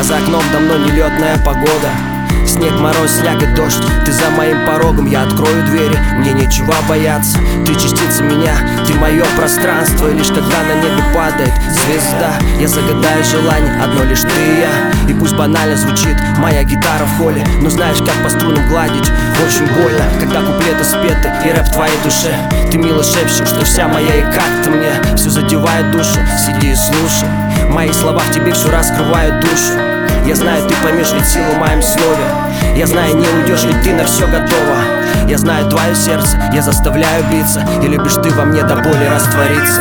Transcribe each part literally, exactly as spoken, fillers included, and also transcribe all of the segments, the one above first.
за окном давно нелетная погода. Снег, мороз, слякоть, дождь, ты за моим порогом, я открою двери, мне нечего бояться. Ты частица меня, ты мое пространство, и лишь когда на небе падает звезда, я загадаю желание, одно лишь ты и я. И пусть банально звучит моя гитара в холле, но знаешь, как по струнам гладить очень больно, когда куплеты спеты и рэп в твоей душе. Ты мило шепчешь, что вся моя и как-то мне все задевает душу. Сиди и слушай, мои слова в тебе все раскрывают душу. Я знаю, ты поймешь ведь силу в моем слове. Я знаю, не уйдешь, ведь ты на все готова. Я знаю твое сердце, я заставляю биться, и любишь ты во мне до боли раствориться.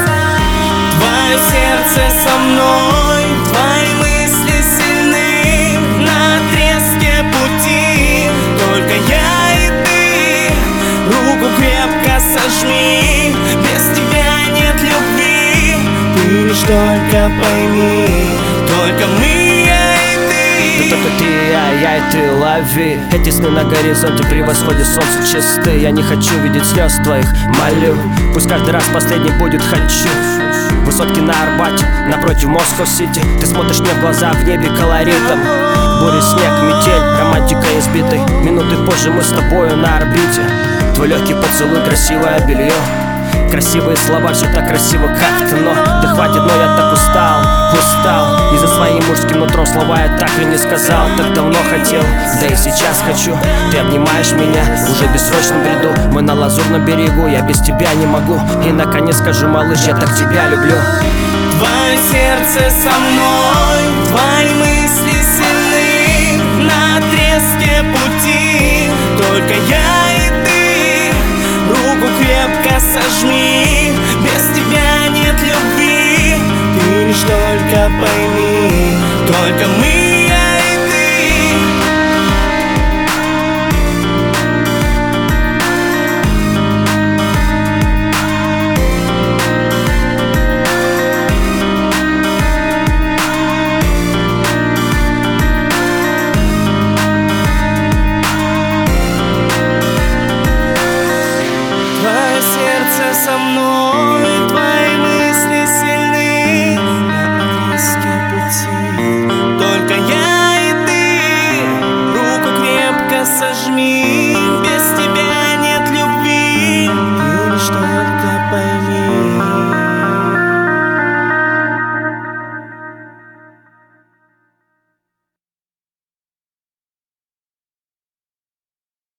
Твое сердце со мной, твои мысли сильны, на отрезке пути только я и ты. Руку крепко сожми, без тебя нет любви. Ты лишь только пойми, только мы. Только ты и я, я и ты, лови эти сны на горизонте при восходе солнца чистые. Я не хочу видеть слез твоих, молю, пусть каждый раз последний будет «хочу». Высотки на Арбате, напротив Москва-Сити. Ты смотришь мне в глаза, в небе колоритом. Буря, снег, метель, романтика избитой. Минуты позже мы с тобою на орбите. Твой легкий поцелуй, красивое белье. Красивые слова, все так красиво как-то, но да хватит, но я так устал, устал. И за своим мужским нутром слова я так и не сказал. Так давно хотел, да и сейчас хочу. Ты обнимаешь меня, уже в бессрочном бреду. Мы на лазурном берегу, я без тебя не могу. И наконец скажу, малыш, я так тебя люблю. Твое сердце со мной, твои мысли сильны, на отрезке пути только я и ты. Руку крепко сожми, без тебя нет любви. Ты лишь только пойми, только мы, я и ты. Твое сердце со мной,